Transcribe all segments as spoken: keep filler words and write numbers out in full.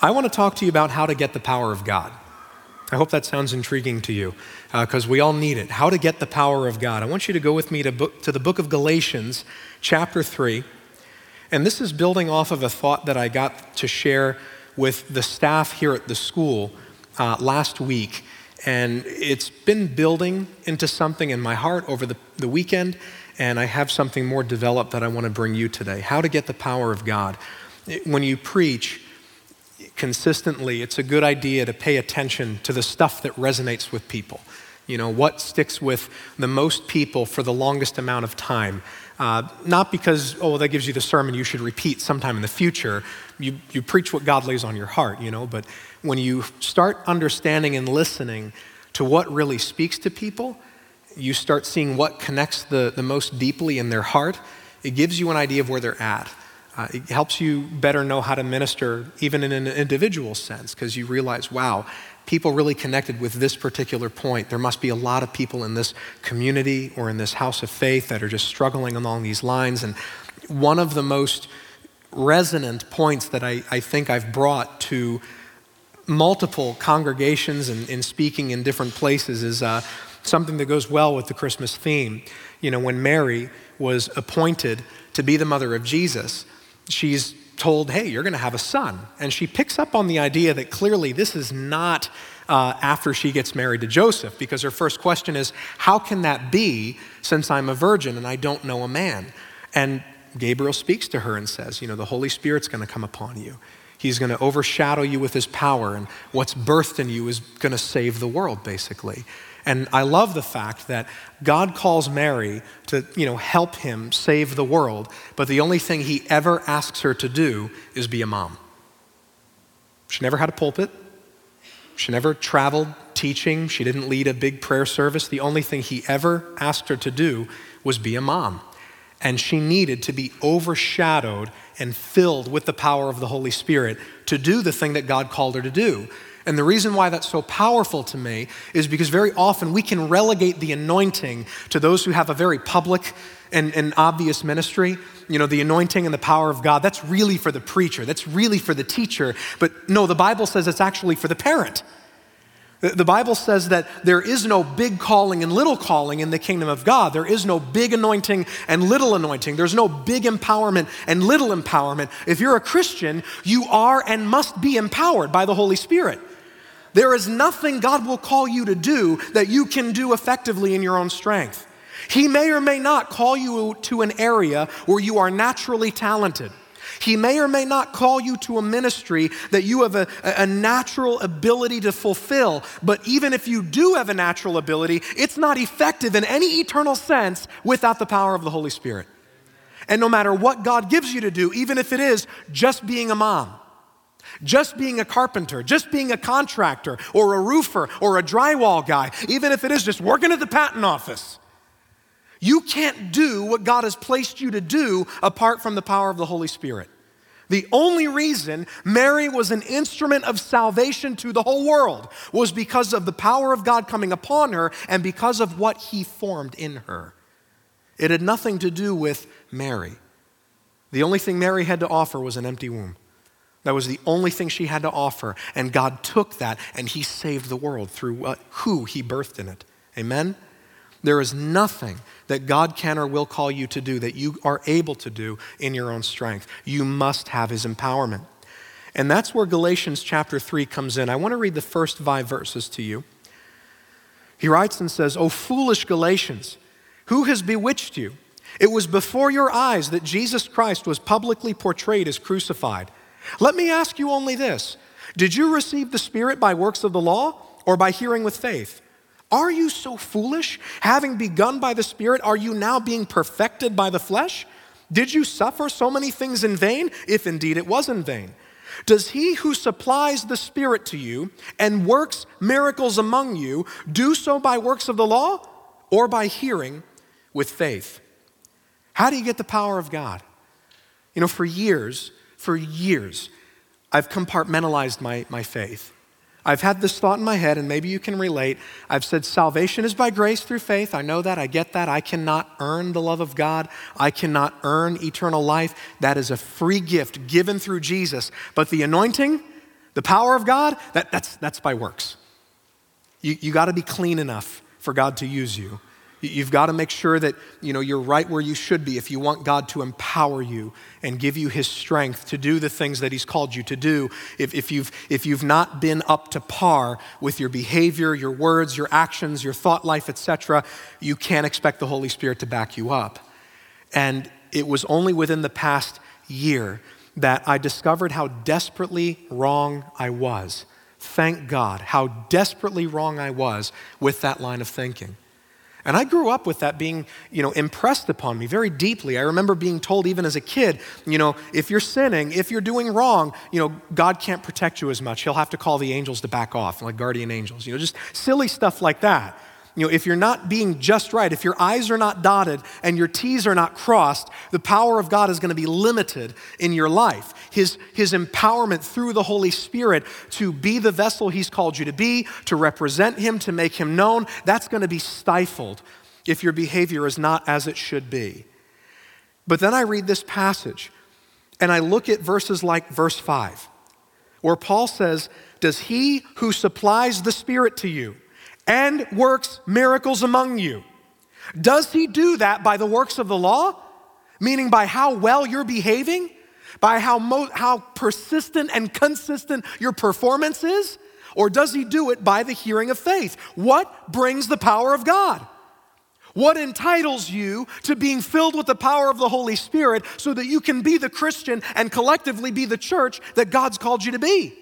I want to talk to you about how to get the power of God. I hope that sounds intriguing to you, because uh, we all need it. How to get the power of God. I want you to go with me to, book, to the book of Galatians, chapter three. And this is building off of a thought that I got to share with the staff here at the school uh, last week. And it's been building into something in my heart over the, the weekend, and I have something more developed that I want to bring you today. How to get the power of God. When you preach consistently, it's a good idea to pay attention to the stuff that resonates with people. You know, what sticks with the most people for the longest amount of time. Uh, not because, oh, that gives you the sermon you should repeat sometime in the future. You, you preach what God lays on your heart, you know, but when you start understanding and listening to what really speaks to people, you start seeing what connects the, the most deeply in their heart. It gives you an idea of where they're at. Uh, it helps you better know how to minister even in an individual sense, because you realize, wow, people really connected with this particular point. There must be a lot of people in this community or in this house of faith that are just struggling along these lines. And one of the most resonant points that I, I think I've brought to multiple congregations and in speaking in different places is uh, something that goes well with the Christmas theme. You know, when Mary was appointed to be the mother of Jesus, she's told, hey, you're going to have a son. And she picks up on the idea that clearly this is not uh, after she gets married to Joseph, because her first question is, how can that be since I'm a virgin and I don't know a man? And Gabriel speaks to her and says, you know, the Holy Spirit's going to come upon you. He's going to overshadow you with his power, and what's birthed in you is going to save the world, basically. And I love the fact that God calls Mary to, you know, help him save the world, but the only thing he ever asks her to do is be a mom. She never had a pulpit. She never traveled teaching. She didn't lead a big prayer service. The only thing he ever asked her to do was be a mom. And she needed to be overshadowed and filled with the power of the Holy Spirit to do the thing that God called her to do. And the reason why that's so powerful to me is because very often we can relegate the anointing to those who have a very public and, and obvious ministry. You know, the anointing and the power of God, that's really for the preacher. That's really for the teacher. But no, the Bible says it's actually for the parent. The Bible says that there is no big calling and little calling in the kingdom of God. There is no big anointing and little anointing. There's no big empowerment and little empowerment. If you're a Christian, you are and must be empowered by the Holy Spirit. There is nothing God will call you to do that you can do effectively in your own strength. He may or may not call you to an area where you are naturally talented. He may or may not call you to a ministry that you have a, a natural ability to fulfill. But even if you do have a natural ability, it's not effective in any eternal sense without the power of the Holy Spirit. And no matter what God gives you to do, even if it is just being a mom, just being a carpenter, just being a contractor or a roofer or a drywall guy, even if it is just working at the patent office, you can't do what God has placed you to do apart from the power of the Holy Spirit. The only reason Mary was an instrument of salvation to the whole world was because of the power of God coming upon her and because of what he formed in her. It had nothing to do with Mary. The only thing Mary had to offer was an empty womb. That was the only thing she had to offer, and God took that and he saved the world through what, who he birthed in it. Amen? There is nothing that God can or will call you to do that you are able to do in your own strength. You must have his empowerment. And that's where Galatians chapter three comes in. I want to read the first five verses to you. He writes and says, "O foolish Galatians, who has bewitched you? It was before your eyes that Jesus Christ was publicly portrayed as crucified. Let me ask you only this. Did you receive the Spirit by works of the law or by hearing with faith? Are you so foolish? Having begun by the Spirit, are you now being perfected by the flesh? Did you suffer so many things in vain, if indeed it was in vain? Does he who supplies the Spirit to you and works miracles among you do so by works of the law or by hearing with faith?" How do you get the power of God? You know, for years, for years, I've compartmentalized my, my faith. I've had this thought in my head, and maybe you can relate. I've said salvation is by grace through faith. I know that. I get that. I cannot earn the love of God. I cannot earn eternal life. That is a free gift given through Jesus. But the anointing, The power of God, that, that's, that's by works. You, you got to be clean enough for God to use you. You've got to make sure that, you know, you're right where you should be if you want God to empower you and give you his strength to do the things that he's called you to do. If, if, you've, if you've not been up to par with your behavior, your words, your actions, your thought life, et cetera, you can't expect the Holy Spirit to back you up. And it was only within the past year that I discovered how desperately wrong I was. Thank God, how desperately wrong I was with that line of thinking. And I grew up with that being, you know, impressed upon me very deeply. I remember being told even as a kid, you know, if you're sinning, if you're doing wrong, you know, God can't protect you as much. He'll have to call the angels to back off, like guardian angels, you know, just silly stuff like that. You know, if you're not being just right, if your I's are not dotted and your T's are not crossed, the power of God is going to be limited in your life. His, his empowerment through the Holy Spirit to be the vessel he's called you to be, to represent him, to make him known, that's going to be stifled if your behavior is not as it should be. But then I read this passage and I look at verses like verse five, where Paul says, does he who supplies the Spirit to you and works miracles among you, does he do that by the works of the law? Meaning by how well you're behaving? By how, mo- how persistent and consistent your performance is? Or does he do it by the hearing of faith? What brings the power of God? What entitles you to being filled with the power of the Holy Spirit so that you can be the Christian and collectively be the church that God's called you to be?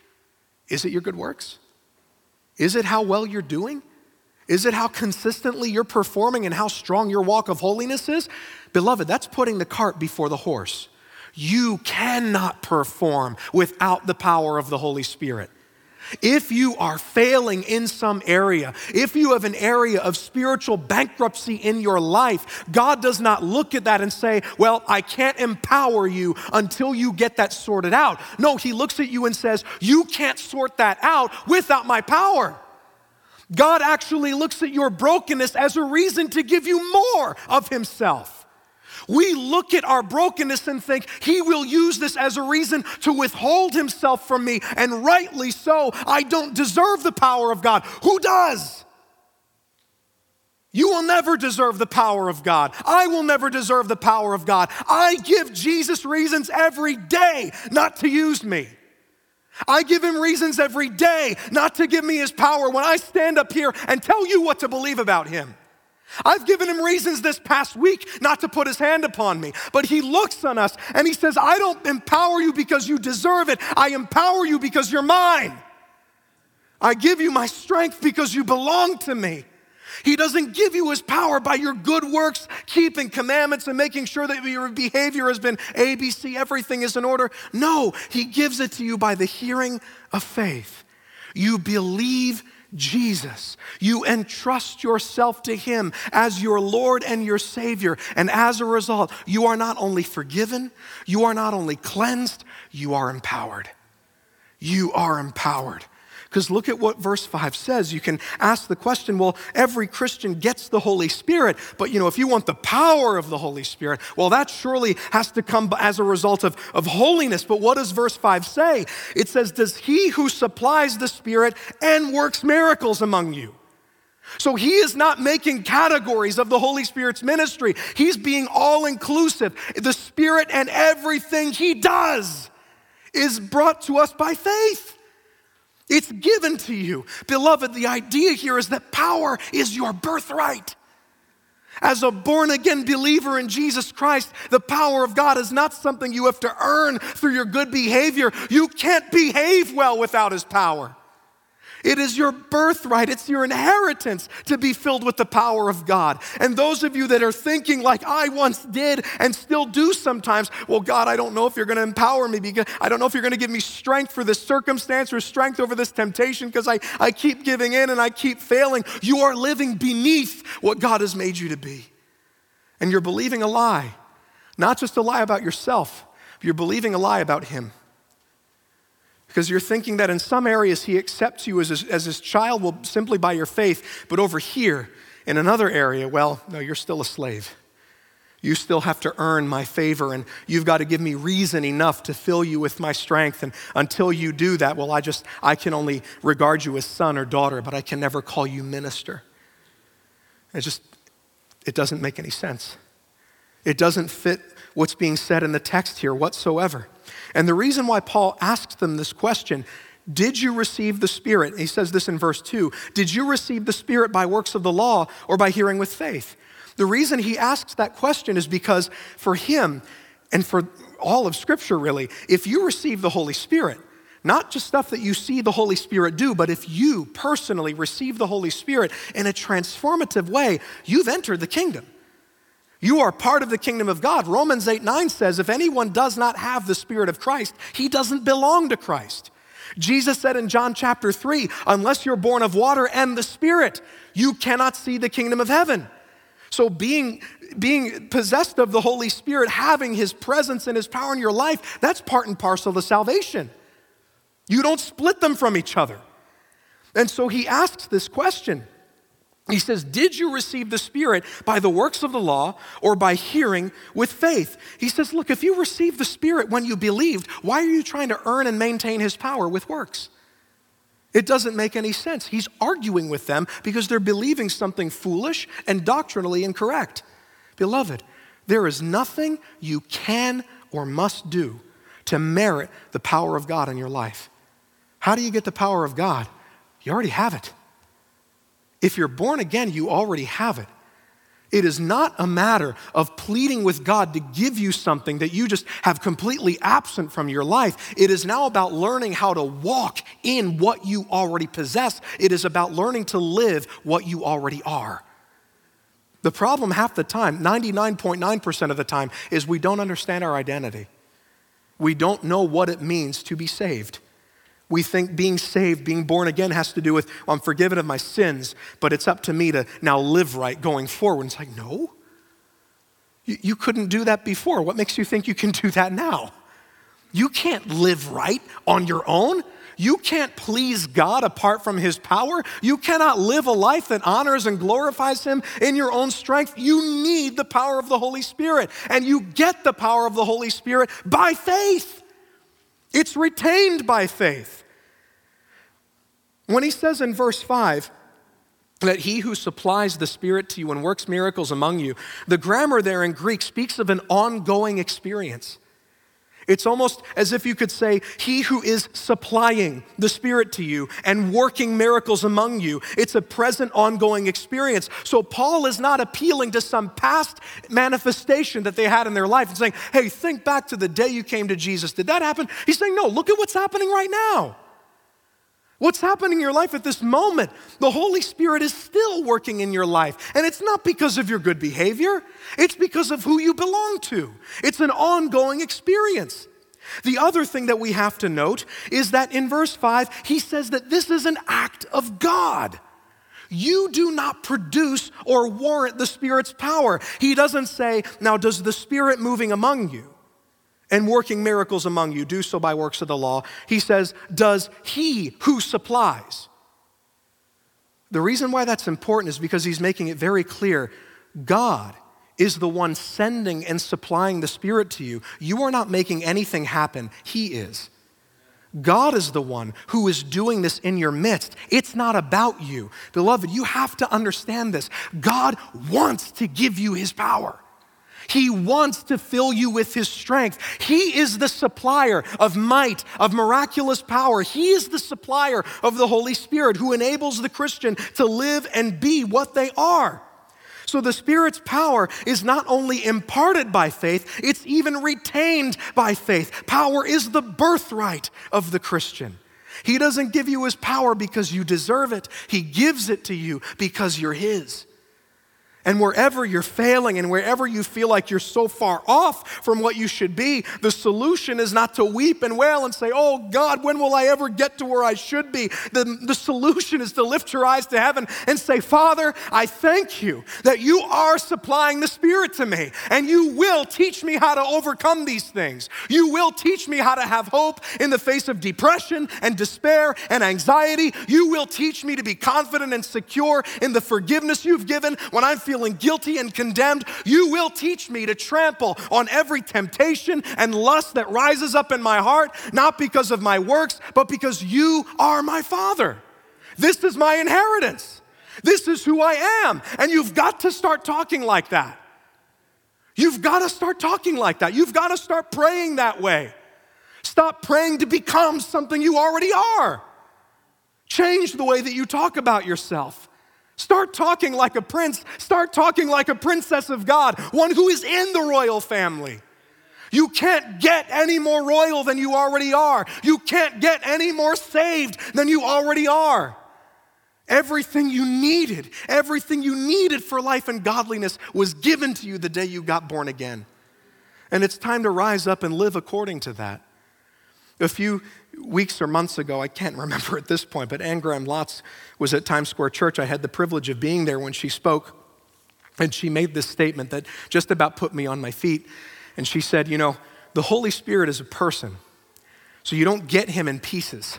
Is it your good works? Is it how well you're doing? Is it how consistently you're performing and how strong your walk of holiness is? Beloved, that's putting the cart before the horse. You cannot perform without the power of the Holy Spirit. If you are failing in some area, if you have an area of spiritual bankruptcy in your life, God does not look at that and say, well, I can't empower you until you get that sorted out. No, he looks at you and says, you can't sort that out without my power. God actually looks at your brokenness as a reason to give you more of himself. We look at our brokenness and think, he will use this as a reason to withhold himself from me, and rightly so. I don't deserve the power of God. Who does? You will never deserve the power of God. I will never deserve the power of God. I give Jesus reasons every day not to use me. I give him reasons every day not to give me his power when I stand up here and tell you what to believe about him. I've given him reasons this past week not to put his hand upon me, but he looks on us and he says, I don't empower you because you deserve it. I empower you because you're mine. I give you my strength because you belong to me. He doesn't give you his power by your good works, keeping commandments and making sure that your behavior has been A B C, everything is in order. No, he gives it to you by the hearing of faith. You believe Jesus. You entrust yourself to him as your Lord and your Savior. And as a result, you are not only forgiven, you are not only cleansed, you are empowered. You are empowered. Because look at what verse five says. You can ask the question, well, every Christian gets the Holy Spirit, but you know, if you want the power of the Holy Spirit, well, that surely has to come as a result of, of holiness. But what does verse five say? It says, does he who supplies the Spirit and works miracles among you? So he is not making categories of the Holy Spirit's ministry. He's being all-inclusive. The Spirit and everything he does is brought to us by faith. It's given to you. Beloved, the idea here is that power is your birthright. As a born-again believer in Jesus Christ, the power of God is not something you have to earn through your good behavior. You can't behave well without his power. It is your birthright. It's your inheritance to be filled with the power of God. And those of you that are thinking like I once did and still do sometimes, well, God, I don't know if you're going to empower me because I don't know if you're going to give me strength for this circumstance or strength over this temptation because I, I keep giving in and I keep failing. You are living beneath what God has made you to be. And you're believing a lie, not just a lie about yourself, but you're believing a lie about him. Because you're thinking that in some areas he accepts you as his, as his child well, simply by your faith, but over here in another area, well, no, you're still a slave. You still have to earn my favor, and you've got to give me reason enough to fill you with my strength. And until you do that, well, I just, I can only regard you as son or daughter, but I can never call you minister. It just, it doesn't make any sense. It doesn't fit what's being said in the text here whatsoever. And the reason why Paul asks them this question, did you receive the Spirit? He says this in verse two. Did you receive the Spirit by works of the law or by hearing with faith? The reason he asks that question is because for him and for all of Scripture really, if you receive the Holy Spirit, not just stuff that you see the Holy Spirit do, but if you personally receive the Holy Spirit in a transformative way, you've entered the kingdom. You are part of the kingdom of God. Romans eight nine says, if anyone does not have the Spirit of Christ, he doesn't belong to Christ. Jesus said in John chapter three, unless you're born of water and the Spirit, you cannot see the kingdom of heaven. So being, being possessed of the Holy Spirit, having his presence and his power in your life, that's part and parcel of salvation. You don't split them from each other. And so he asks this question. He says, did you receive the Spirit by the works of the law or by hearing with faith? He says, look, if you received the Spirit when you believed, why are you trying to earn and maintain his power with works? It doesn't make any sense. He's arguing with them because they're believing something foolish and doctrinally incorrect. Beloved, there is nothing you can or must do to merit the power of God in your life. How do you get the power of God? You already have it. If you're born again, you already have it. It is not a matter of pleading with God to give you something that you just have completely absent from your life. It is now about learning how to walk in what you already possess. It is about learning to live what you already are. The problem half the time, ninety-nine point nine percent of the time, is we don't understand our identity. We don't know what it means to be saved. We think being saved, being born again has to do with, well, I'm forgiven of my sins, but it's up to me to now live right going forward. And it's like, no, you, you couldn't do that before. What makes you think you can do that now? You can't live right on your own. You can't please God apart from his power. You cannot live a life that honors and glorifies him in your own strength. You need the power of the Holy Spirit, and you get the power of the Holy Spirit by faith. It's retained by faith. When he says in verse five that he who supplies the Spirit to you and works miracles among you, the grammar there in Greek speaks of an ongoing experience. It's almost as if you could say, he who is supplying the Spirit to you and working miracles among you. It's a present, ongoing experience. So Paul is not appealing to some past manifestation that they had in their life and saying, hey, think back to the day you came to Jesus. Did that happen? He's saying, no, look at what's happening right now. What's happening in your life at this moment? The Holy Spirit is still working in your life. And it's not because of your good behavior. It's because of who you belong to. It's an ongoing experience. The other thing that we have to note is that in verse five, he says that this is an act of God. You do not produce or warrant the Spirit's power. He doesn't say, now does the Spirit moving among you and working miracles among you do so by works of the law? He says, does he who supplies? The reason why that's important is because he's making it very clear, God is the one sending and supplying the Spirit to you. You are not making anything happen. He is. God is the one who is doing this in your midst. It's not about you. Beloved, you have to understand this. God wants to give you his power. He wants to fill you with his strength. He is the supplier of might, of miraculous power. He is the supplier of the Holy Spirit who enables the Christian to live and be what they are. So the Spirit's power is not only imparted by faith, it's even retained by faith. Power is the birthright of the Christian. He doesn't give you his power because you deserve it. He gives it to you because you're his. And wherever you're failing and wherever you feel like you're so far off from what you should be, the solution is not to weep and wail and say, oh God, when will I ever get to where I should be? The, the solution is to lift your eyes to heaven and say, Father, I thank you that you are supplying the Spirit to me, and you will teach me how to overcome these things. You will teach me how to have hope in the face of depression and despair and anxiety. You will teach me to be confident and secure in the forgiveness you've given when I'm feeling feeling guilty and condemned, you will teach me to trample on every temptation and lust that rises up in my heart, not because of my works, but because you are my Father. This is my inheritance. This is who I am. And you've got to start talking like that. You've got to start talking like that. You've got to start praying that way. Stop praying to become something you already are. Change the way that you talk about yourself. Start talking like a prince. Start talking like a princess of God, one who is in the royal family. You can't get any more royal than you already are. You can't get any more saved than you already are. Everything you needed, everything you needed for life and godliness was given to you the day you got born again. And it's time to rise up and live according to that. A few weeks or months ago, I can't remember at this point, but Anne Graham Lotz was at Times Square Church. I had the privilege of being there when she spoke, and she made this statement that just about put me on my feet. And she said, you know, the Holy Spirit is a person, so you don't get him in pieces.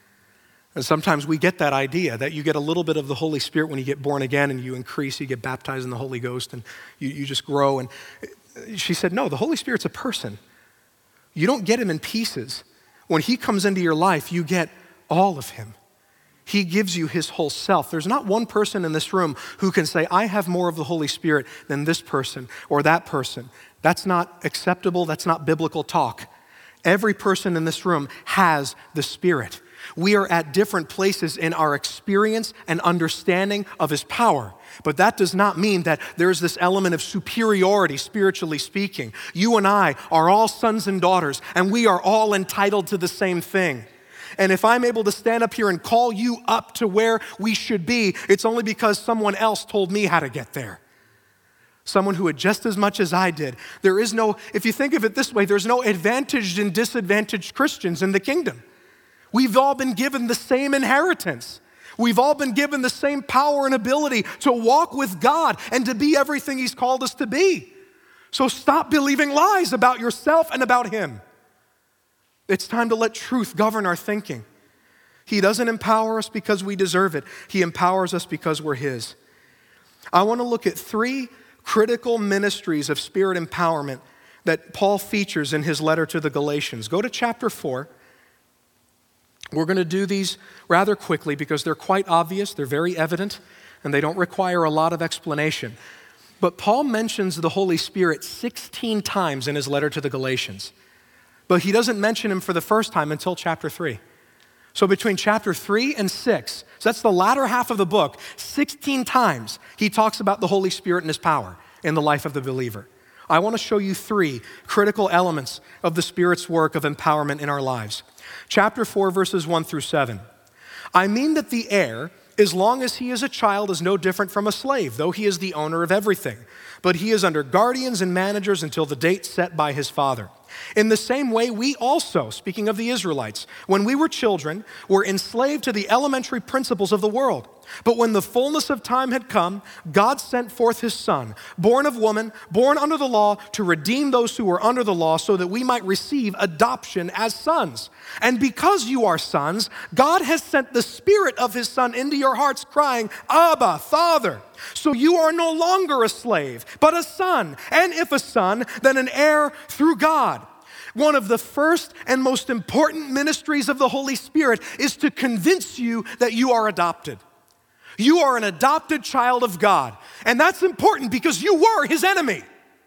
And sometimes we get that idea that you get a little bit of the Holy Spirit when you get born again and you increase, you get baptized in the Holy Ghost and you, you just grow. And she said, no, the Holy Spirit's a person. You don't get him in pieces. When he comes into your life, you get all of him. He gives you his whole self. There's not one person in this room who can say, I have more of the Holy Spirit than this person or that person. That's not acceptable. That's not biblical talk. Every person in this room has the Spirit. We are at different places in our experience and understanding of his power. But that does not mean that there's this element of superiority, spiritually speaking. You and I are all sons and daughters, and we are all entitled to the same thing. And if I'm able to stand up here and call you up to where we should be, it's only because someone else told me how to get there. Someone who had just as much as I did. There is no, if you think of it this way, there's no advantaged and disadvantaged Christians in the kingdom. We've all been given the same inheritance. We've all been given the same power and ability to walk with God and to be everything he's called us to be. So stop believing lies about yourself and about him. It's time to let truth govern our thinking. He doesn't empower us because we deserve it. He empowers us because we're his. I want to look at three critical ministries of spirit empowerment that Paul features in his letter to the Galatians. Go to chapter four. We're going to do these rather quickly because they're quite obvious, they're very evident, and they don't require a lot of explanation. But Paul mentions the Holy Spirit sixteen times in his letter to the Galatians. But he doesn't mention him for the first time until chapter three. So between chapter three and six, so that's the latter half of the book, sixteen times he talks about the Holy Spirit and his power in the life of the believer. I want to show you three critical elements of the Spirit's work of empowerment in our lives. Chapter four, verses one through seven. I mean that the heir, as long as he is a child, is no different from a slave, though he is the owner of everything. But he is under guardians and managers until the date set by his father. In the same way, we also, speaking of the Israelites, when we were children, were enslaved to the elementary principles of the world. But when the fullness of time had come, God sent forth his Son, born of woman, born under the law, to redeem those who were under the law, so that we might receive adoption as sons. And because you are sons, God has sent the Spirit of his Son into your hearts, crying, Abba, Father. So you are no longer a slave, but a son. And if a son, then an heir through God. One of the first and most important ministries of the Holy Spirit is to convince you that you are adopted. You are an adopted child of God. And that's important because you were his enemy.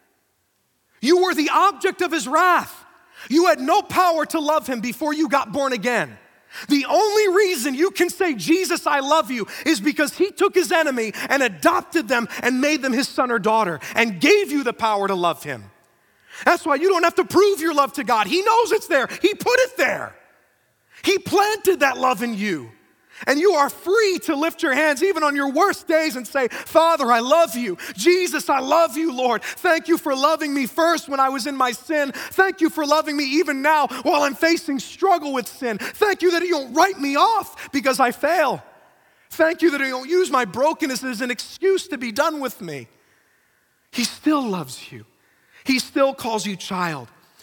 You were the object of his wrath. You had no power to love him before you got born again. The only reason you can say, Jesus, I love you, is because he took his enemy and adopted them and made them his son or daughter and gave you the power to love him. That's why you don't have to prove your love to God. He knows it's there. He put it there. He planted that love in you. And you are free to lift your hands even on your worst days and say, Father, I love you. Jesus, I love you, Lord. Thank you for loving me first when I was in my sin. Thank you for loving me even now while I'm facing struggle with sin. Thank you that you don't write me off because I fail. Thank you that you don't use my brokenness as an excuse to be done with me. He still loves you. He still calls you child.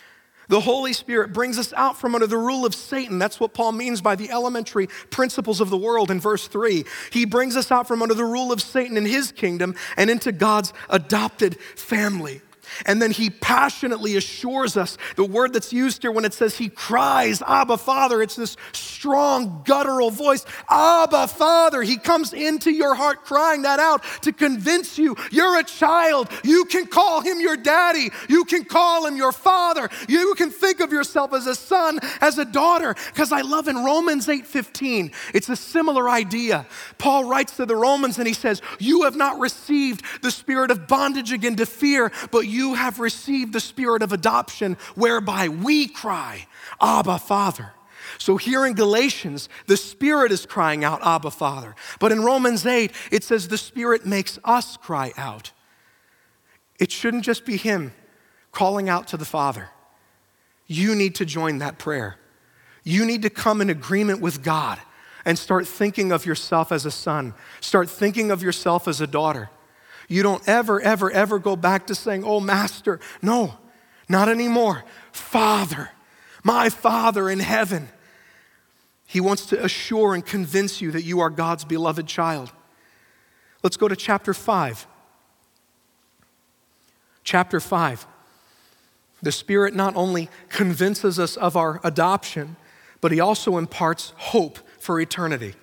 The Holy Spirit brings us out from under the rule of Satan. That's what Paul means by the elementary principles of the world in verse three. He brings us out from under the rule of Satan and his kingdom and into God's adopted family. And then he passionately assures us, the word that's used here when it says he cries, Abba, Father, it's this strong guttural voice, Abba, Father. He comes into your heart crying that out to convince you you're a child. You can call him your daddy. You can call him your father. You can think of yourself as a son, as a daughter. Because I love in Romans eight fifteen, it's a similar idea. Paul writes to the Romans and he says, you have not received the spirit of bondage again to fear, but you You have received the spirit of adoption whereby we cry, Abba, Father. So here in Galatians, the Spirit is crying out, Abba, Father. But in Romans eight, it says the Spirit makes us cry out. It shouldn't just be him calling out to the Father. You need to join that prayer. You need to come in agreement with God and start thinking of yourself as a son. Start thinking of yourself as a daughter. You don't ever, ever, ever go back to saying, oh, Master. No, not anymore. Father, my Father in heaven. He wants to assure and convince you that you are God's beloved child. Let's go to chapter five. Chapter five. The Spirit not only convinces us of our adoption, but he also imparts hope for eternity.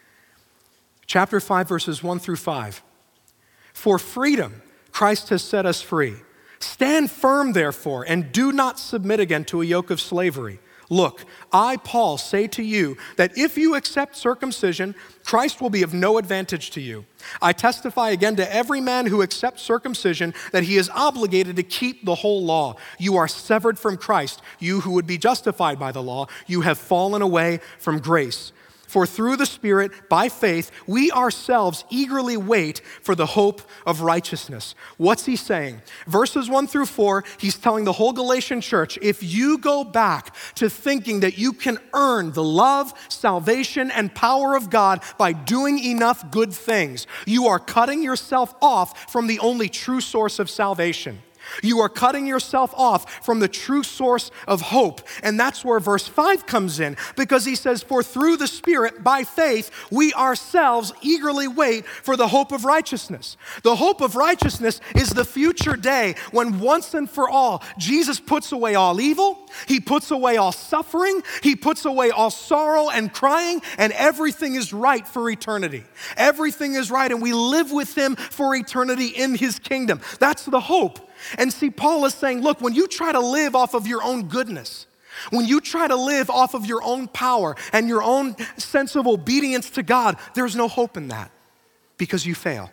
Chapter five, verses one through five. For freedom, Christ has set us free. Stand firm, therefore, and do not submit again to a yoke of slavery. Look, I, Paul, say to you that if you accept circumcision, Christ will be of no advantage to you. I testify again to every man who accepts circumcision that he is obligated to keep the whole law. You are severed from Christ, you who would be justified by the law. You have fallen away from grace. For through the Spirit, by faith, we ourselves eagerly wait for the hope of righteousness. What's he saying? Verses one through four, he's telling the whole Galatian church, if you go back to thinking that you can earn the love, salvation, and power of God by doing enough good things, you are cutting yourself off from the only true source of salvation. You are cutting yourself off from the true source of hope. And that's where verse five comes in, because he says, for through the Spirit, by faith, we ourselves eagerly wait for the hope of righteousness. The hope of righteousness is the future day when once and for all, Jesus puts away all evil, he puts away all suffering, he puts away all sorrow and crying, and everything is right for eternity. Everything is right, and we live with him for eternity in his kingdom. That's the hope. And see, Paul is saying, look, when you try to live off of your own goodness, when you try to live off of your own power and your own sense of obedience to God, there's no hope in that because you fail.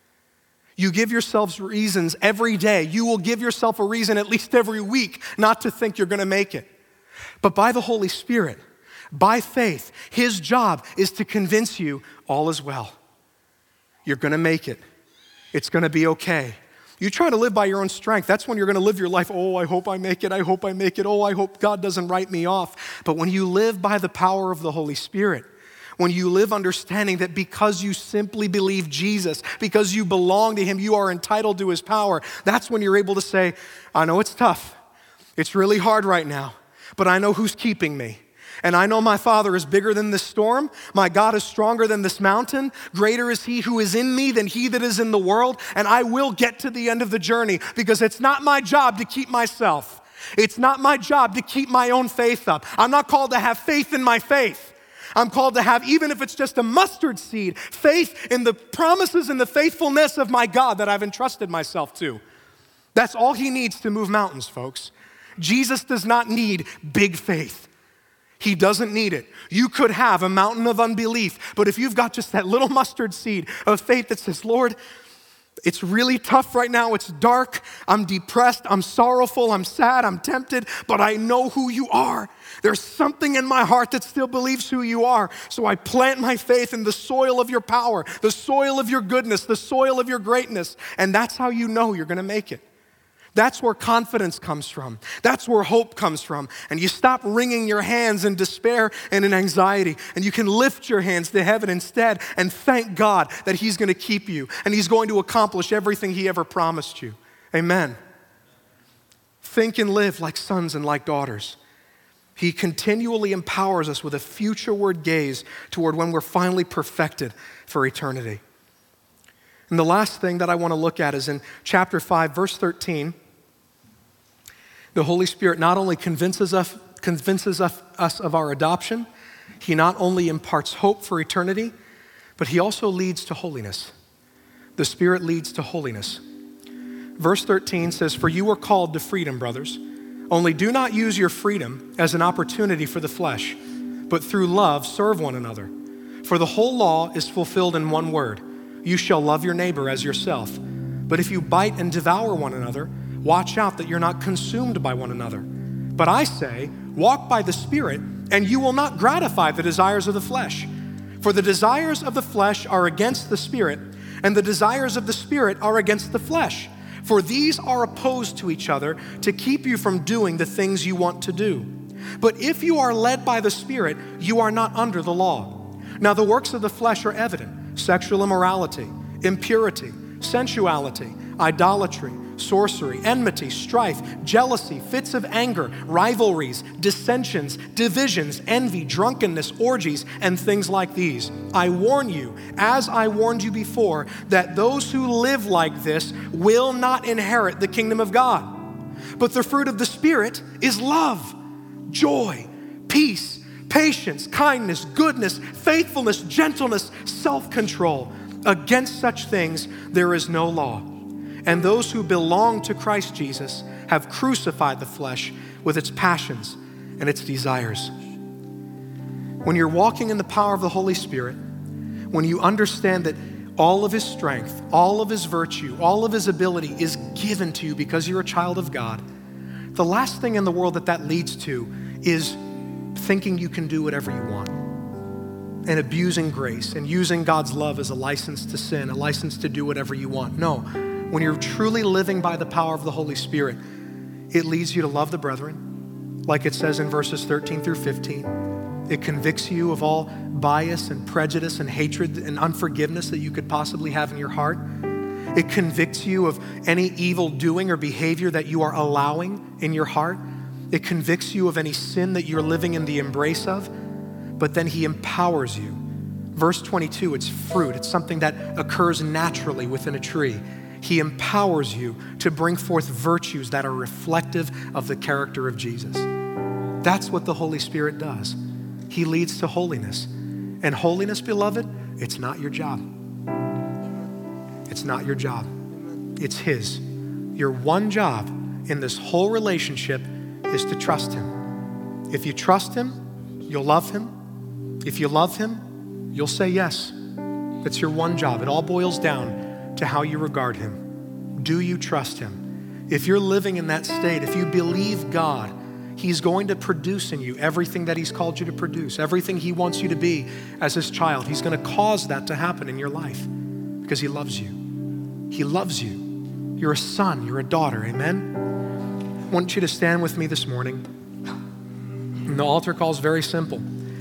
You give yourselves reasons every day. You will give yourself a reason at least every week not to think you're going to make it. But by the Holy Spirit, by faith, his job is to convince you all is well. You're going to make it. It's going to be okay. You try to live by your own strength, that's when you're going to live your life, oh, I hope I make it, I hope I make it, oh, I hope God doesn't write me off. But when you live by the power of the Holy Spirit, when you live understanding that because you simply believe Jesus, because you belong to him, you are entitled to his power, that's when you're able to say, I know it's tough, it's really hard right now, but I know who's keeping me. And I know my Father is bigger than this storm. My God is stronger than this mountain. Greater is he who is in me than he that is in the world. And I will get to the end of the journey because it's not my job to keep myself. It's not my job to keep my own faith up. I'm not called to have faith in my faith. I'm called to have, even if it's just a mustard seed, faith in the promises and the faithfulness of my God that I've entrusted myself to. That's all he needs to move mountains, folks. Jesus does not need big faith. He doesn't need it. You could have a mountain of unbelief, but if you've got just that little mustard seed of faith that says, Lord, it's really tough right now, it's dark, I'm depressed, I'm sorrowful, I'm sad, I'm tempted, but I know who you are. There's something in my heart that still believes who you are, so I plant my faith in the soil of your power, the soil of your goodness, the soil of your greatness, and that's how you know you're gonna make it. That's where confidence comes from. That's where hope comes from. And you stop wringing your hands in despair and in anxiety, and you can lift your hands to heaven instead and thank God that he's going to keep you and he's going to accomplish everything he ever promised you. Amen. think and live like sons and like daughters. He continually empowers us with a futureward gaze toward when we're finally perfected for eternity. And the last thing that I want to look at is in chapter five, verse thirteen. The Holy Spirit not only convinces us, convinces us of our adoption, he not only imparts hope for eternity, but he also leads to holiness. The Spirit leads to holiness. Verse thirteen says, "For you are called to freedom, brothers. Only do not use your freedom as an opportunity for the flesh, but through love serve one another. For the whole law is fulfilled in one word: you shall love your neighbor as yourself. But if you bite and devour one another, watch out that you're not consumed by one another. But I say, walk by the Spirit, and you will not gratify the desires of the flesh. For the desires of the flesh are against the Spirit, and the desires of the Spirit are against the flesh. For these are opposed to each other to keep you from doing the things you want to do. But if you are led by the Spirit, you are not under the law. Now the works of the flesh are evident: sexual immorality, impurity, sensuality, idolatry, sorcery, enmity, strife, jealousy, fits of anger, rivalries, dissensions, divisions, envy, drunkenness, orgies, and things like these. I warn you, as I warned you before, that those who live like this will not inherit the kingdom of God. But the fruit of the Spirit is love, joy, peace, patience, kindness, goodness, faithfulness, gentleness, self-control. Against such things there is no law. And those who belong to Christ Jesus have crucified the flesh with its passions and its desires." When you're walking in the power of the Holy Spirit, when you understand that all of his strength, all of his virtue, all of his ability is given to you because you're a child of God, the last thing in the world that that leads to is thinking you can do whatever you want and abusing grace and using God's love as a license to sin, a license to do whatever you want. No. When you're truly living by the power of the Holy Spirit, it leads you to love the brethren, like it says in verses thirteen through fifteen. It convicts you of all bias and prejudice and hatred and unforgiveness that you could possibly have in your heart. It convicts you of any evil doing or behavior that you are allowing in your heart. It convicts you of any sin that you're living in the embrace of. But then he empowers you. Verse twenty-two, it's fruit. It's something that occurs naturally within a tree. He empowers you to bring forth virtues that are reflective of the character of Jesus. That's what the Holy Spirit does. He leads to holiness. And holiness, beloved, it's not your job. It's not your job. It's his. Your one job in this whole relationship is to trust him. If you trust him, you'll love him. If you love him, you'll say yes. That's your one job. It all boils down to how you regard him. Do you trust him? If you're living in that state, if you believe God, he's going to produce in you everything that he's called you to produce, everything he wants you to be as his child. He's going to cause that to happen in your life because he loves you. He loves you. You're a son, you're a daughter, amen? I want you to stand with me this morning. And the altar call is very simple.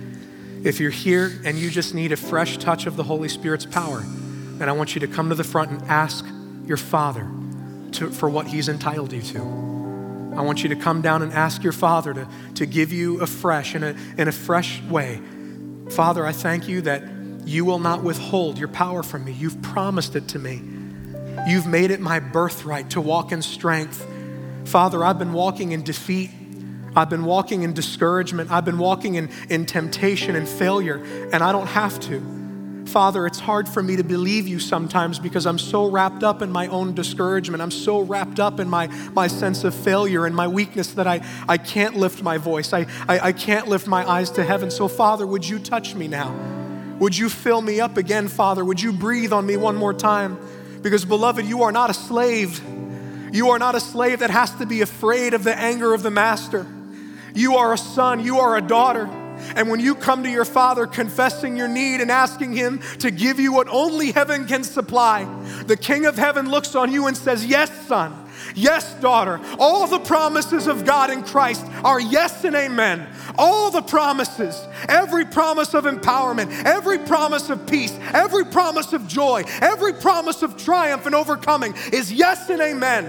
If you're here and you just need a fresh touch of the Holy Spirit's power, and I want you to come to the front and ask your Father to, for what he's entitled you to. I want you to come down and ask your Father to, to give you afresh, in a, in a fresh way. Father, I thank you that you will not withhold your power from me. You've promised it to me. You've made it my birthright to walk in strength. Father, I've been walking in defeat. I've been walking in discouragement. I've been walking in, in temptation and failure, and I don't have to. Father, it's hard for me to believe you sometimes because I'm so wrapped up in my own discouragement. I'm so wrapped up in my, my sense of failure and my weakness that I, I can't lift my voice. I, I, I can't lift my eyes to heaven. So Father, would you touch me now? Would you fill me up again, Father? Would you breathe on me one more time? Because beloved, you are not a slave. You are not a slave that has to be afraid of the anger of the master. You are a son, you are a daughter. And when you come to your Father confessing your need and asking him to give you what only heaven can supply, the King of heaven looks on you and says, yes, son, yes, daughter. All the promises of God in Christ are yes and amen. All the promises, every promise of empowerment, every promise of peace, every promise of joy, every promise of triumph and overcoming is yes and amen.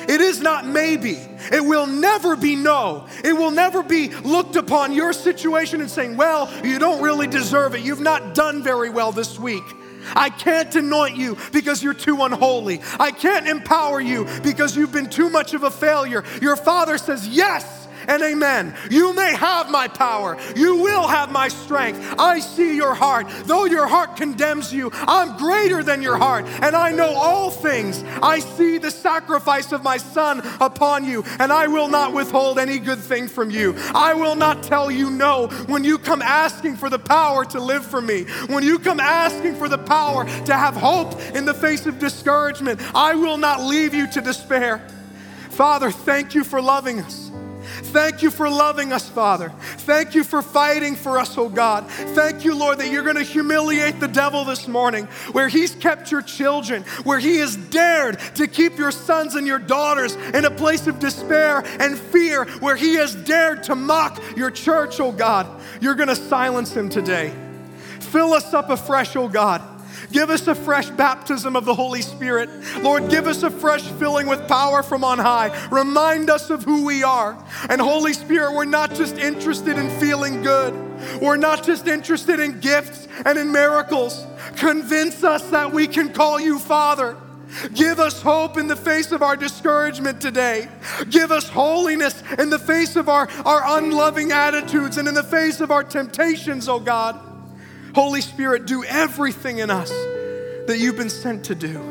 It is not maybe. It will never be no. It will never be looked upon your situation and saying, well, you don't really deserve it. You've not done very well this week. I can't anoint you because you're too unholy. I can't empower you because you've been too much of a failure. Your Father says, yes and amen. You may have my power. You will have my strength. I see your heart. Though your heart condemns you, I'm greater than your heart, and I know all things. I see the sacrifice of my Son upon you, and I will not withhold any good thing from you. I will not tell you no when you come asking for the power to live for me. When you come asking for the power to have hope in the face of discouragement, I will not leave you to despair. Father, thank you for loving us. Thank you for loving us, Father. Thank you for fighting for us, oh God. Thank you, Lord, that you're going to humiliate the devil this morning, where he's kept your children, where he has dared to keep your sons and your daughters in a place of despair and fear, where he has dared to mock your church, oh God. You're going to silence him today. Fill us up afresh, oh God. Give us a fresh baptism of the Holy Spirit. Lord, give us a fresh filling with power from on high. Remind us of who we are. And Holy Spirit, we're not just interested in feeling good. We're not just interested in gifts and in miracles. Convince us that we can call you Father. Give us hope in the face of our discouragement today. Give us holiness in the face of our, our unloving attitudes and in the face of our temptations, oh God. Holy Spirit, do everything in us that you've been sent to do.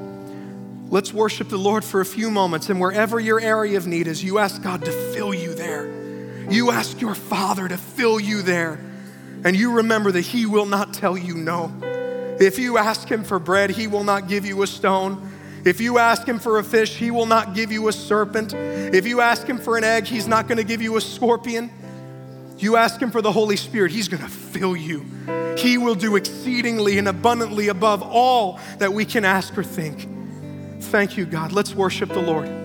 Let's worship the Lord for a few moments, and wherever your area of need is, you ask God to fill you there. You ask your Father to fill you there, and you remember that he will not tell you no. If you ask him for bread, he will not give you a stone. If you ask him for a fish, he will not give you a serpent. If you ask him for an egg, he's not going to give you a scorpion. You ask him for the Holy Spirit, he's going to fill you. He will do exceedingly and abundantly above all that we can ask or think. Thank you, God. Let's worship the Lord.